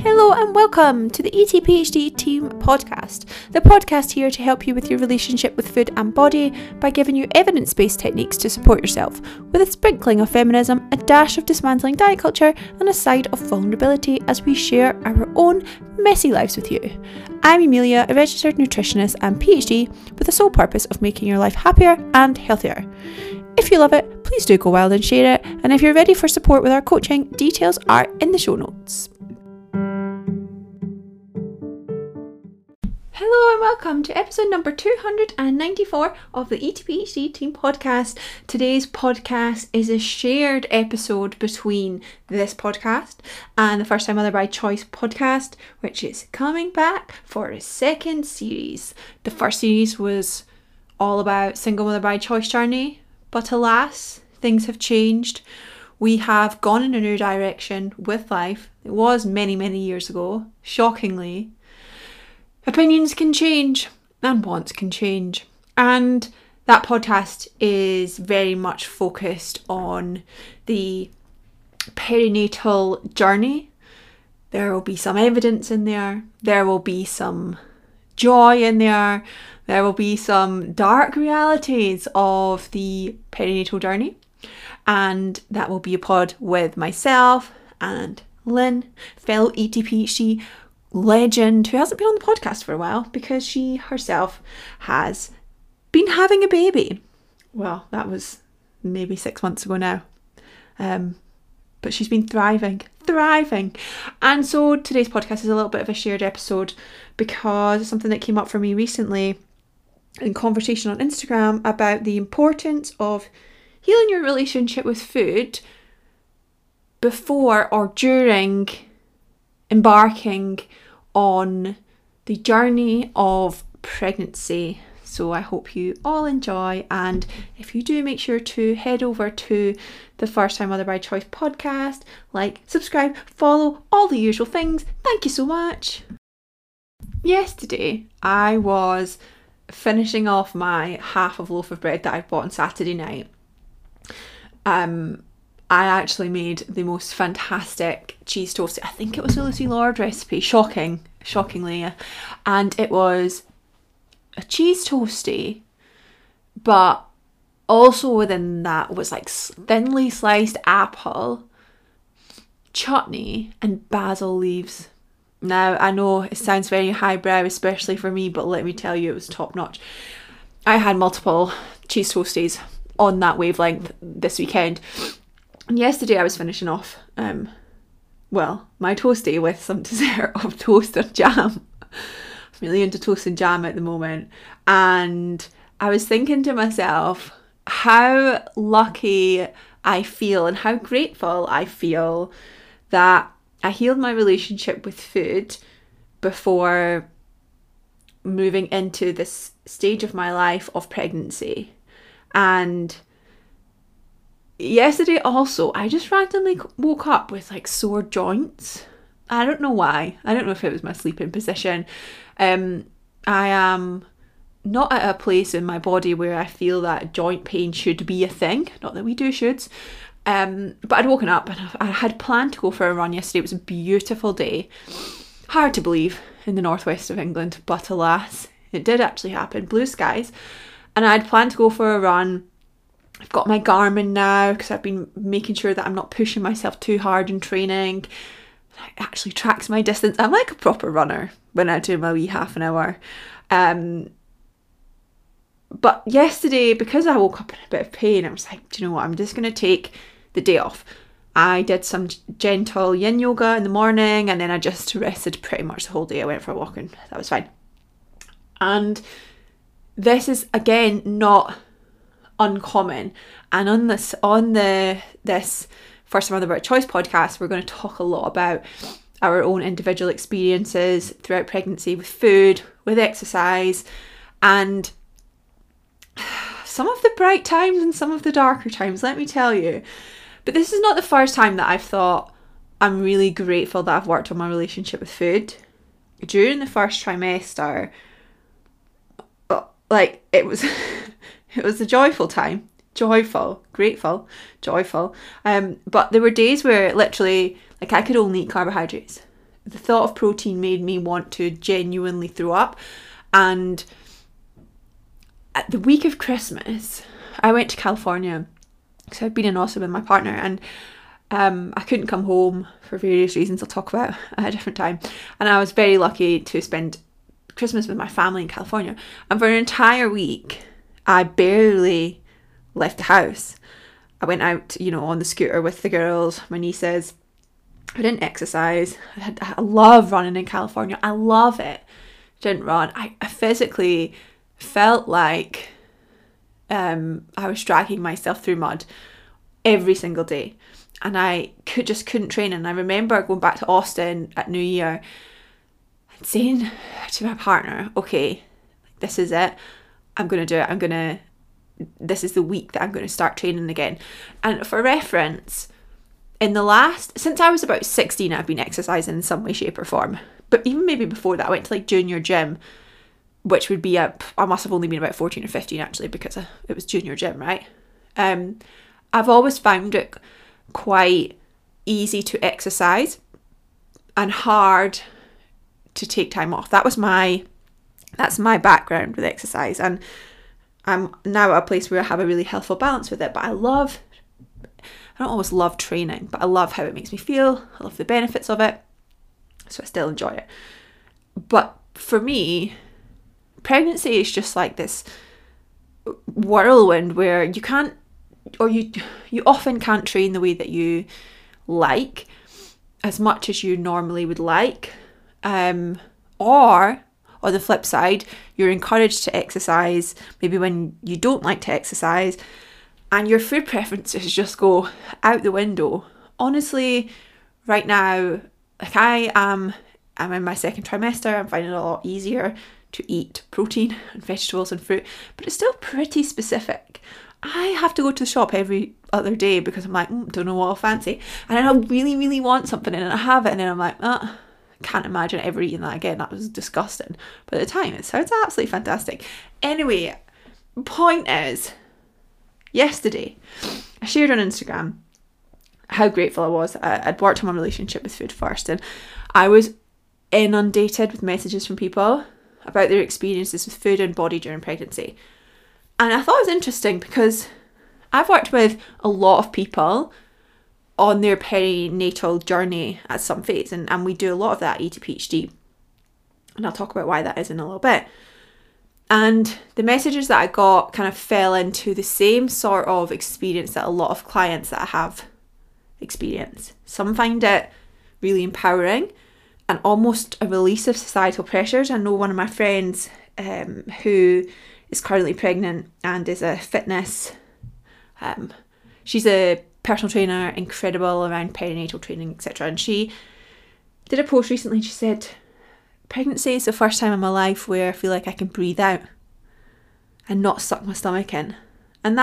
Hello and welcome to the ETPHD Team Podcast, the podcast here to help you with your relationship with food and body by giving you evidence-based techniques to support yourself, with a sprinkling of feminism, a dash of dismantling diet culture, and a side of vulnerability as we share our own messy lives with you. I'm Amelia, a registered nutritionist and PhD with the sole purpose of making your life happier and healthier. If you love it, please do go wild and share it, and if you're ready for support with our coaching, details are in the show notes. Hello and welcome to episode number 294 of the ETPHD Team Podcast. Today's podcast is a shared episode between this podcast and the First Time Mother by Choice podcast, which is coming back for a second series. The first series was all about single mother by choice journey, but alas, things have changed. We have gone in a new direction with life. It was many, many years ago, shockingly. Opinions can change and wants can change. And that podcast is very much focused on the perinatal journey. There will be some evidence in there. There will be some joy in there. There will be some dark realities of the perinatal journey. And that will be a pod with myself and Lynn, fellow ETPHD legend who hasn't been on the podcast for a while because she herself has been having a baby. Well, that was maybe 6 months ago now. But she's been thriving. And so today's podcast is a little bit of a shared episode because it's something that came up for me recently in conversation on Instagram about the importance of healing your relationship with food before or during embarking on the journey of pregnancy. So I hope you all enjoy, and if you do, make sure to head over to the First Time Mother by Choice podcast, like, subscribe, follow, all the usual things. Thank you so much. Yesterday I was finishing off my half of loaf of bread that I bought on Saturday night. I actually made the most fantastic cheese toast. I think it was a Lucy Lord recipe, shockingly. And it was a cheese toasty, but also within that was like thinly sliced apple, chutney, and basil leaves. Now, I know it sounds very highbrow, especially for me, but let me tell you, it was top notch. I had multiple cheese toasties on that wavelength this weekend. And yesterday I was finishing off, my toasty with some dessert of toast and jam. I'm really into toast and jam at the moment. And I was thinking to myself how lucky I feel and how grateful I feel that I healed my relationship with food before moving into this stage of my life of pregnancy. And yesterday also, I just randomly woke up with like sore joints. I don't know why. I don't know if it was my sleeping position. I am not at a place in my body where I feel that joint pain should be a thing. Not that we do shoulds. But I'd woken up and I had planned to go for a run yesterday. It was a beautiful day. Hard to believe in the northwest of England, but alas, it did actually happen. Blue skies. And I'd planned to go for a run. I've got my Garmin now because I've been making sure that I'm not pushing myself too hard in training. It actually tracks my distance. I'm like a proper runner when I do my wee half an hour. But yesterday, because I woke up in a bit of pain, I was like, do you know what? I'm just going to take the day off. I did some gentle yin yoga in the morning and then I just rested pretty much the whole day. I went for a walk and that was fine. And this is, again, not uncommon, and on this First Time Mother by Choice podcast, we're going to talk a lot about our own individual experiences throughout pregnancy with food, with exercise, and some of the bright times and some of the darker times, let me tell you. But this is not the first time that I've thought I'm really grateful that I've worked on my relationship with food. During the first trimester, like, it was it was a joyful time. Grateful. But there were days where literally, like, I could only eat carbohydrates. the thought of protein made me want to genuinely throw up. And at the week of Christmas, I went to California. So I'd been in Austin with my partner, and I couldn't come home for various reasons I'll talk about at a different time. And I was very lucky to spend Christmas with my family in California. And for an entire week, I barely left the house. I went out, on the scooter with the girls, my nieces. I didn't exercise. I love running in California. I love it. Didn't run. I physically felt like I was dragging myself through mud every single day. And I couldn't train. And I remember going back to Austin at New Year and saying to my partner, okay, this is it. I'm going to do it. This is the week that I'm going to start training again. And for reference, since I was about 16, I've been exercising in some way, shape or form. But even maybe before that, I went to like junior gym, which would be I must have only been about 14 or 15 actually, because it was junior gym, right? I've always found it quite easy to exercise and hard to take time off. That's my background with exercise, and I'm now at a place where I have a really healthful balance with it. But I don't always love training, but I love how it makes me feel. I love the benefits of it, so I still enjoy it. But for me, pregnancy is just like this whirlwind where you can't, or you often can't train the way that you like, as much as you normally would like. Or on the flip side, you're encouraged to exercise maybe when you don't like to exercise, and your food preferences just go out the window. Honestly, right now, like I'm in my second trimester. I'm finding it a lot easier to eat protein and vegetables and fruit, but it's still pretty specific. I have to go to the shop every other day because I'm like, don't know what I'll fancy. And then I really, really want something and I have it, and then I'm like, can't imagine ever eating that again. That was disgusting. But at the time, it sounds absolutely fantastic. Anyway, point is, yesterday, I shared on Instagram how grateful I was. I'd worked on my relationship with food first, and I was inundated with messages from people about their experiences with food and body during pregnancy. And I thought it was interesting because I've worked with a lot of people on their perinatal journey at some phase, and we do a lot of that at ETPHD, and I'll talk about why that is in a little bit. And the messages that I got kind of fell into the same sort of experience that a lot of clients that I have experience. Some find it really empowering and almost a release of societal pressures. I know one of my friends who is currently pregnant and is a fitness, she's a personal trainer, incredible around perinatal training, etc. And she did a post recently. She said, pregnancy is the first time in my life where I feel like I can breathe out and not suck my stomach in. And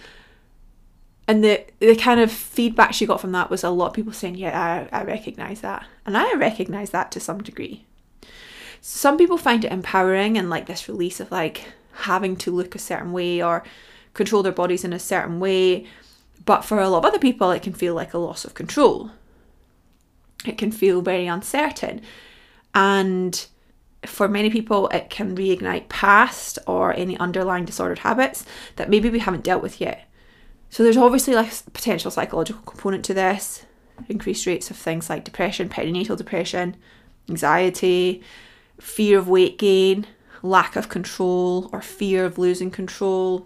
the kind of feedback she got from that was a lot of people saying, yeah, I recognise that. And I recognise that to some degree. Some people find it empowering and like this release of like having to look a certain way or control their bodies in a certain way. But for a lot of other people, it can feel like a loss of control. It can feel very uncertain. And for many people, it can reignite past or any underlying disordered habits that maybe we haven't dealt with yet. So there's obviously like a potential psychological component to this. Increased rates of things like depression, perinatal depression, anxiety, fear of weight gain, lack of control or fear of losing control.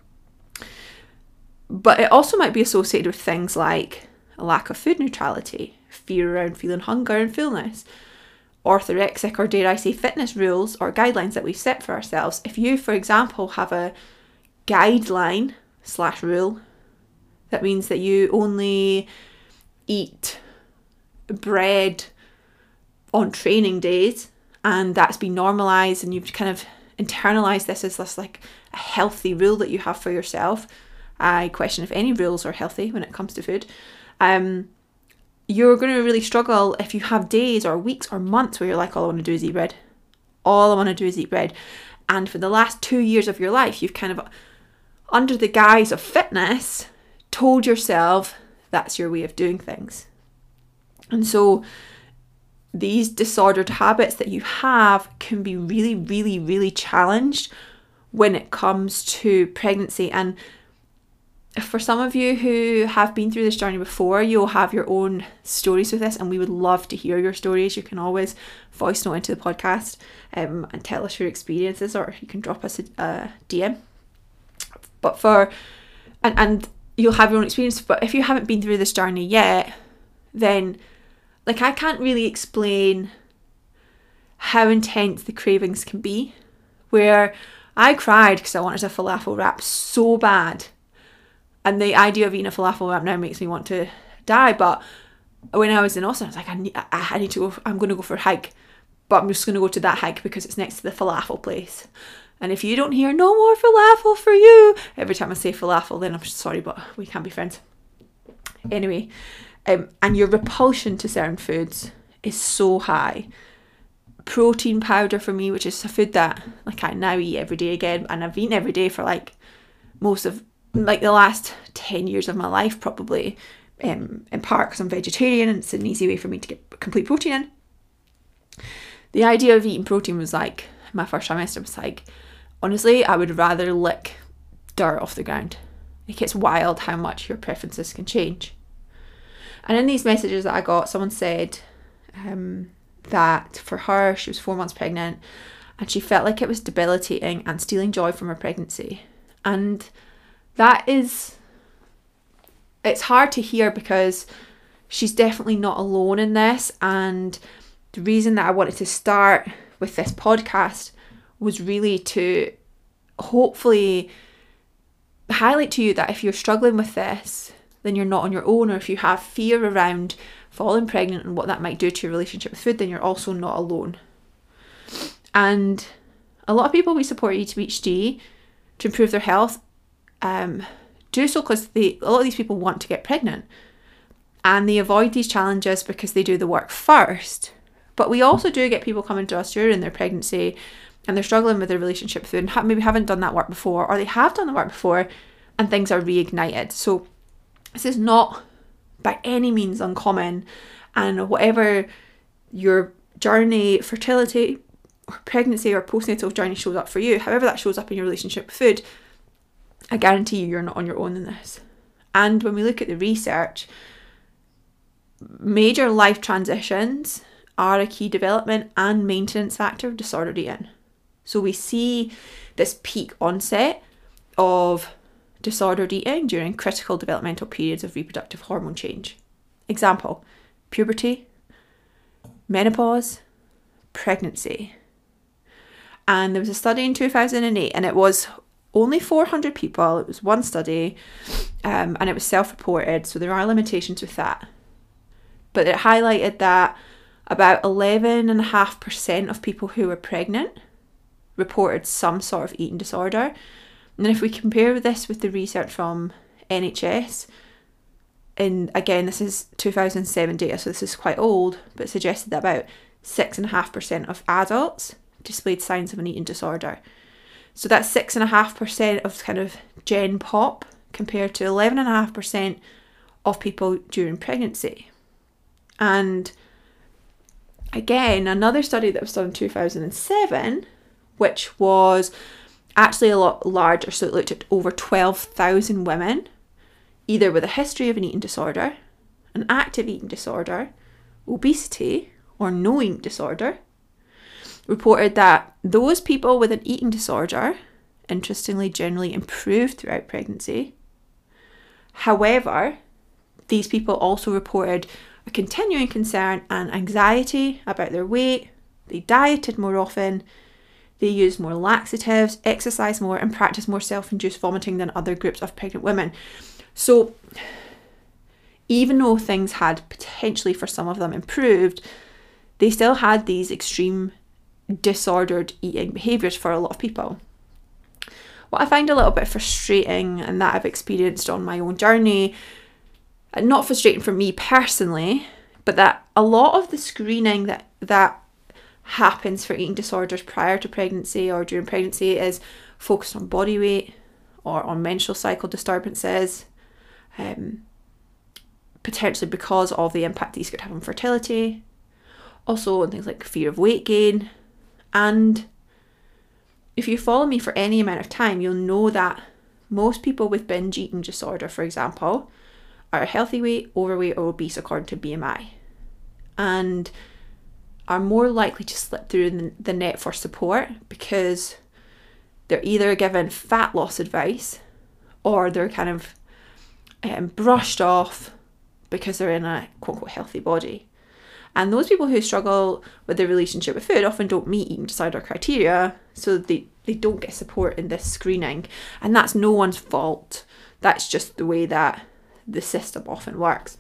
But it also might be associated with things like a lack of food neutrality, fear around feeling hunger and fullness, orthorexic or dare I say fitness rules or guidelines that we've set for ourselves. If you, for example, have a guideline / rule that means that you only eat bread on training days, and that's been normalized and you've kind of internalized this as this like a healthy rule that you have for yourself. I question if any rules are healthy when it comes to food. You're going to really struggle if you have days or weeks or months where you're like, all I want to do is eat bread. All I want to do is eat bread. And for the last 2 years of your life, you've kind of, under the guise of fitness, told yourself that's your way of doing things. And so these disordered habits that you have can be really, really, really challenged when it comes to pregnancy. And for some of you who have been through this journey before, you'll have your own stories with this, and we would love to hear your stories. You can always voice note into the podcast and tell us your experiences, or you can drop us a DM. But and you'll have your own experience. But if you haven't been through this journey yet, then like I can't really explain how intense the cravings can be, where I cried because I wanted a falafel wrap so bad. And the idea of eating a falafel wrap now makes me want to die. But when I was in Austin, I was like, I need to go, I'm going to go for a hike. But I'm just going to go to that hike because it's next to the falafel place. And if you don't hear no more falafel for you every time I say falafel, then I'm sorry, but we can't be friends. Anyway, and your repulsion to certain foods is so high. Protein powder for me, which is a food that like I now eat every day again, and I've eaten every day for like most of like the last 10 years of my life probably, in part because I'm vegetarian and it's an easy way for me to get complete protein in. The idea of eating protein was like, my first trimester was like, honestly, I would rather lick dirt off the ground. Like, it's wild how much your preferences can change. And in these messages that I got, someone said that for her, she was 4 months pregnant and she felt like it was debilitating and stealing joy from her pregnancy. And that is, it's hard to hear because she's definitely not alone in this. And the reason that I wanted to start with this podcast was really to hopefully highlight to you that if you're struggling with this, then you're not on your own. Or if you have fear around falling pregnant and what that might do to your relationship with food, then you're also not alone. And a lot of people we support at ETPHD to improve their health do so because a lot of these people want to get pregnant, and they avoid these challenges because they do the work first. But we also do get people coming to us during their pregnancy and they're struggling with their relationship with food and maybe haven't done that work before, or they have done the work before and things are reignited. So this is not by any means uncommon, and whatever your journey, fertility or pregnancy or postnatal journey shows up for you, however that shows up in your relationship with food, I guarantee you're not on your own in this. And when we look at the research, major life transitions are a key development and maintenance factor of disordered eating. So we see this peak onset of disordered eating during critical developmental periods of reproductive hormone change. Example, puberty, menopause, pregnancy. And there was a study in 2008, and it was only 400 people. It was one study, and it was self-reported, so there are limitations with that. But it highlighted that about 11.5% of people who were pregnant reported some sort of eating disorder. And if we compare this with the research from NHS, and again, this is 2007 data, so this is quite old, but it suggested that about 6.5% of adults displayed signs of an eating disorder. So that's 6.5% of kind of gen pop compared to 11.5% of people during pregnancy. And again, another study that was done in 2007, which was actually a lot larger, so it looked at over 12,000 women, either with a history of an eating disorder, an active eating disorder, obesity, or no eating disorder, reported that those people with an eating disorder, interestingly, generally improved throughout pregnancy. However, these people also reported a continuing concern and anxiety about their weight. They dieted more often, they used more laxatives, exercised more, and practiced more self-induced vomiting than other groups of pregnant women. So even though things had potentially for some of them improved, they still had these extreme disordered eating behaviours for a lot of people. What I find a little bit frustrating, and that I've experienced on my own journey, not frustrating for me personally, but that a lot of the screening that happens for eating disorders prior to pregnancy or during pregnancy is focused on body weight or on menstrual cycle disturbances, potentially because of the impact these could have on fertility, Also things like fear of weight gain. And if you follow me for any amount of time, you'll know that most people with binge eating disorder, for example, are healthy weight, overweight or obese according to BMI, and are more likely to slip through the net for support because they're either given fat loss advice or they're kind of brushed off because they're in a quote-unquote healthy body. And those people who struggle with their relationship with food often don't meet eating disorder criteria, so they don't get support in this screening. And that's no one's fault. That's just the way that the system often works.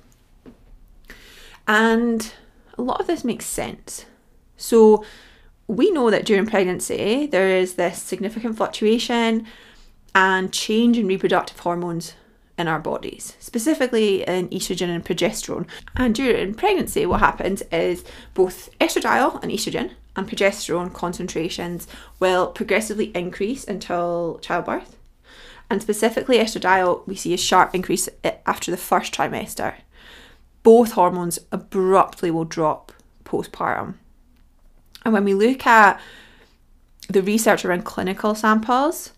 And a lot of this makes sense. So we know that during pregnancy, there is this significant fluctuation and change in reproductive hormones in our bodies, specifically in estrogen and progesterone. And during pregnancy, what happens is both estradiol and estrogen and progesterone concentrations will progressively increase until childbirth. And specifically estradiol, we see a sharp increase after the first trimester. Both hormones abruptly will drop postpartum. And when we look at the research around clinical samples,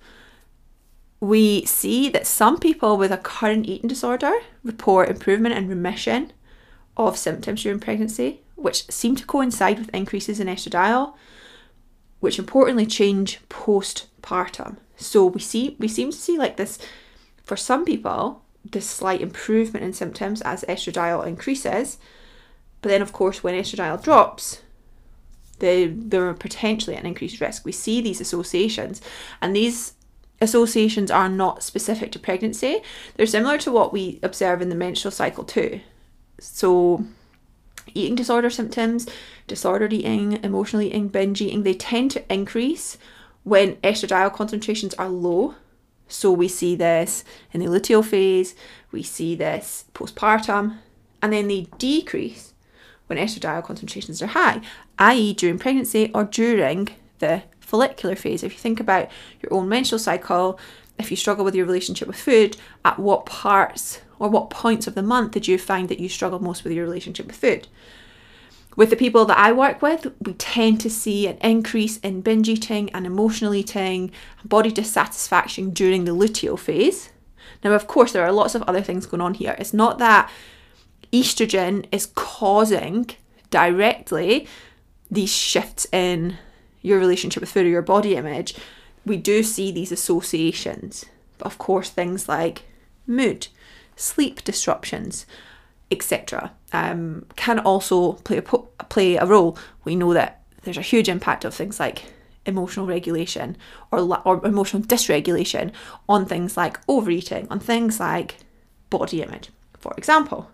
we see that some people with a current eating disorder report improvement and remission of symptoms during pregnancy, which seem to coincide with increases in estradiol, which importantly change postpartum. So we seem to see like this, for some people, this slight improvement in symptoms as estradiol increases. But then of course when estradiol drops, there are potentially an increased risk. We see these associations, and these associations are not specific to pregnancy. They're similar to what we observe in the menstrual cycle too. So eating disorder symptoms, disordered eating, emotional eating, binge eating, they tend to increase when estradiol concentrations are low. So we see this in the luteal phase, we see this postpartum, and then they decrease when estradiol concentrations are high, i.e. during pregnancy or during the follicular phase. If you think about your own menstrual cycle, if you struggle with your relationship with food, at what parts or what points of the month did you find that you struggled most with your relationship with food? With the people that I work with, we tend to see an increase in binge eating and emotional eating, body dissatisfaction during the luteal phase. Now, of course, there are lots of other things going on here. It's not that estrogen is causing directly these shifts in your relationship with food or your body image. We do see these associations. But of course, things like mood, sleep disruptions, etc. can also play a role. We know that there's a huge impact of things like emotional regulation or emotional dysregulation on things like overeating, on things like body image, for example.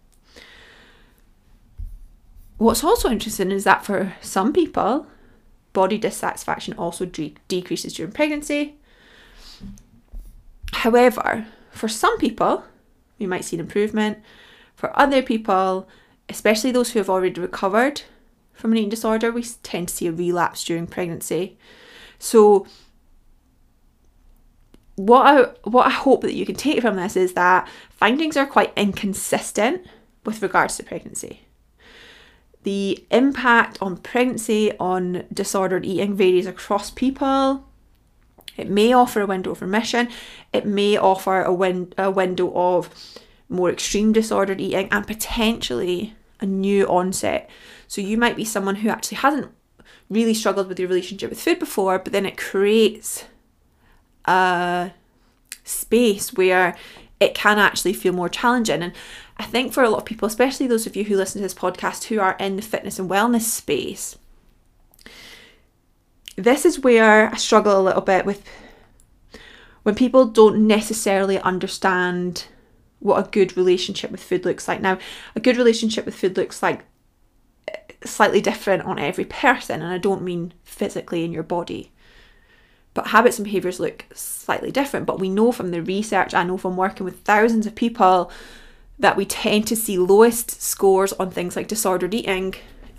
What's also interesting is that for some people, body dissatisfaction also decreases during pregnancy. However, for some people, we might see an improvement. For other people, especially those who have already recovered from an eating disorder, we tend to see a relapse during pregnancy. So what I hope that you can take from this is that findings are quite inconsistent with regards to pregnancy. The impact on pregnancy on disordered eating varies across people. It may offer a window of remission. It may offer a window of more extreme disordered eating and potentially a new onset. So you might be someone who actually hasn't really struggled with your relationship with food before, but then it creates a space where it can actually feel more challenging. And I think for a lot of people, especially those of you who listen to this podcast who are in the fitness and wellness space, this is where I struggle a little bit with when people don't necessarily understand what a good relationship with food looks like. Now, a good relationship with food looks like slightly different on every person, and I don't mean physically in your body. But habits and behaviours look slightly different. But we know from the research, I know from working with thousands of people, that we tend to see lowest scores on things like disordered eating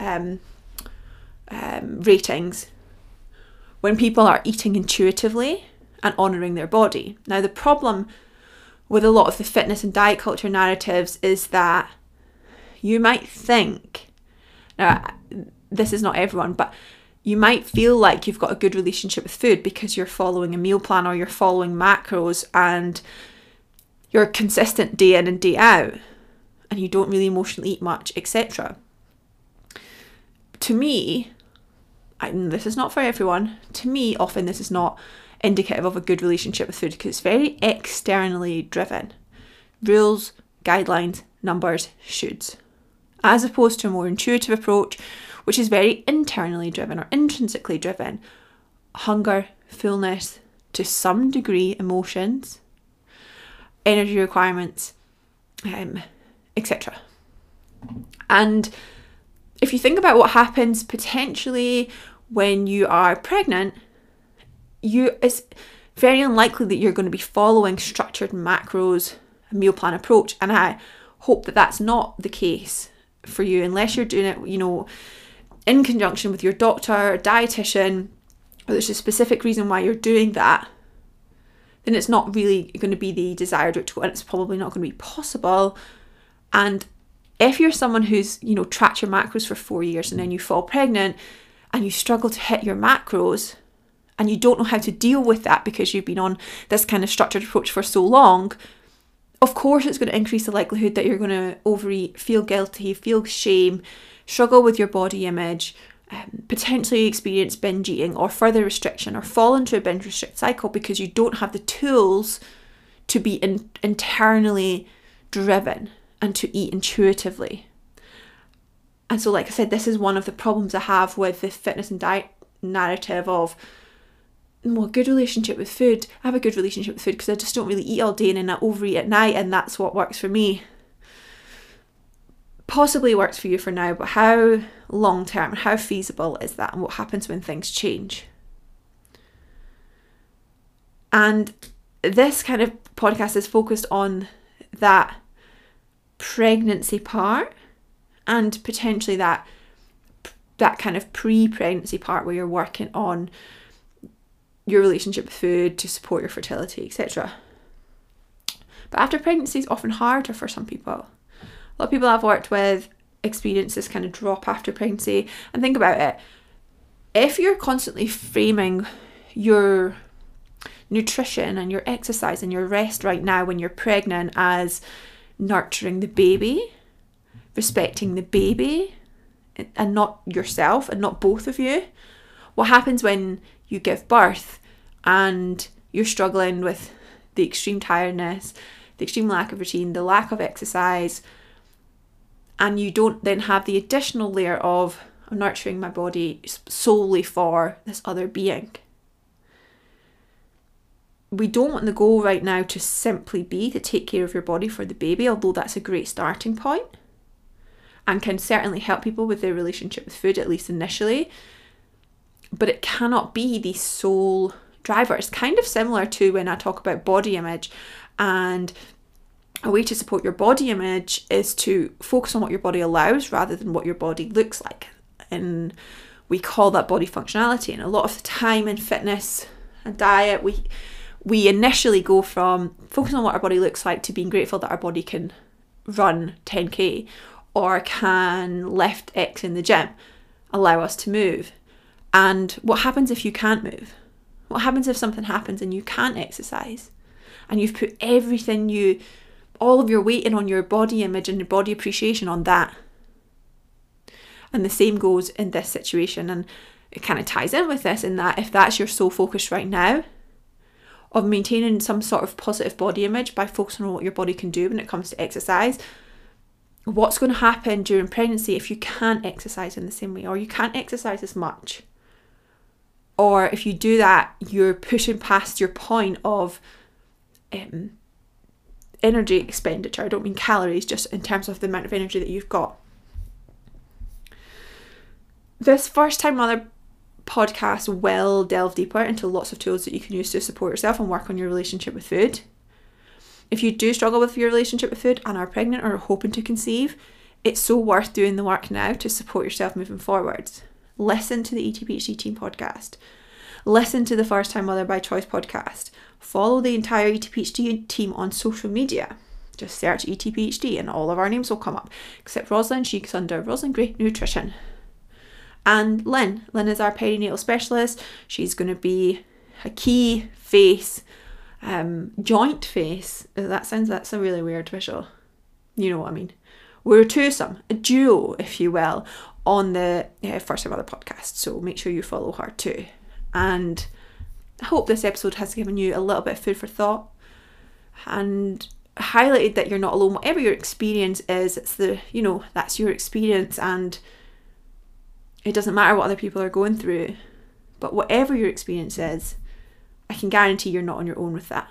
ratings when people are eating intuitively and honouring their body. Now, the problem with a lot of the fitness and diet culture narratives is that you might think, now this is not everyone, but you might feel like you've got a good relationship with food because you're following a meal plan or you're following macros and you're consistent day in and day out and you don't really emotionally eat much, etc. To me, and this is not for everyone, to me often this is not indicative of a good relationship with food because it's very externally driven. Rules, guidelines, numbers, shoulds. As opposed to a more intuitive approach, which is very internally driven or intrinsically driven. Hunger, fullness, to some degree emotions, energy requirements, etc. And if you think about what happens potentially when you are pregnant, it's very unlikely that you're going to be following structured macros, a meal plan approach. And I hope that that's not the case for you, unless you're doing it, in conjunction with your doctor or dietitian, or there's a specific reason why you're doing that, then it's not really going to be the desired route to go, and it's probably not going to be possible. And if you're someone who's, tracked your macros for 4 years and then you fall pregnant and you struggle to hit your macros and you don't know how to deal with that because you've been on this kind of structured approach for so long, of course it's going to increase the likelihood that you're going to overeat, feel guilty, feel shame, struggle with your body image, potentially experience binge eating or further restriction or fall into a binge restrict cycle because you don't have the tools to be internally driven and to eat intuitively. And so, like I said, this is one of the problems I have with the fitness and diet narrative of, well, good relationship with food. I have a good relationship with food because I just don't really eat all day and then I overeat at night and that's what works for me. Possibly works for you for now, but how long term, how feasible is that, and what happens when things change? And this kind of podcast is focused on that pregnancy part and potentially that kind of pre-pregnancy part where you're working on your relationship with food to support your fertility, etc. But after pregnancy is often harder for some people. A lot of people I've worked with experience this kind of drop after pregnancy. And think about it. If you're constantly framing your nutrition and your exercise and your rest right now when you're pregnant as nurturing the baby, respecting the baby, and not yourself and not both of you, what happens when you give birth and you're struggling with the extreme tiredness, the extreme lack of routine, the lack of exercise, and you don't then have the additional layer of nurturing my body solely for this other being? We don't want the goal right now to simply be to take care of your body for the baby, although that's a great starting point and can certainly help people with their relationship with food, at least initially. But it cannot be the sole driver. It's kind of similar to when I talk about body image, and a way to support your body image is to focus on what your body allows rather than what your body looks like. And we call that body functionality. And a lot of the time in fitness and diet, we initially go from focusing on what our body looks like to being grateful that our body can run 10k or can lift X in the gym, allow us to move. And what happens if you can't move? What happens if something happens and you can't exercise? And you've put all of your weight in on your body image and your body appreciation on that. And the same goes in this situation. And it kind of ties in with this in that if that's your sole focus right now, of maintaining some sort of positive body image by focusing on what your body can do when it comes to exercise, what's going to happen during pregnancy if you can't exercise in the same way, or you can't exercise as much? Or if you do that, you're pushing past your point of energy expenditure. I don't mean calories, just in terms of the amount of energy that you've got. This First Time Mother podcast will delve deeper into lots of tools that you can use to support yourself and work on your relationship with food. If you do struggle with your relationship with food and are pregnant or hoping to conceive, it's so worth doing the work now to support yourself moving forwards. Listen to the ETPHD Team podcast. Listen to the First Time Mother by Choice podcast. Follow the entire ETPHD team on social media. Just search ETPHD and all of our names will come up, except Rosalind. She's under Rosalind Gray Nutrition. and Lynn. Lynn is our perinatal specialist. She's going to be a key face, joint face. That's a really weird visual. You know what I mean. We're a twosome, a duo, if you will, on the First Time Mother podcast. So make sure you follow her too. And I hope this episode has given you a little bit of food for thought and highlighted that you're not alone. Whatever your experience is, that's your experience, and it doesn't matter what other people are going through. But whatever your experience is, I can guarantee you're not on your own with that.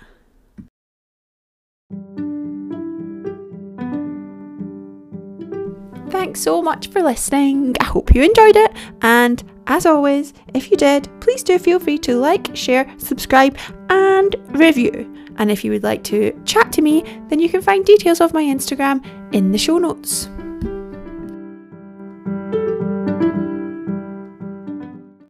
Thanks so much for listening. I hope you enjoyed it. And as always, if you did, please do feel free to like, share, subscribe, and review. And if you would like to chat to me, then you can find details of my Instagram in the show notes.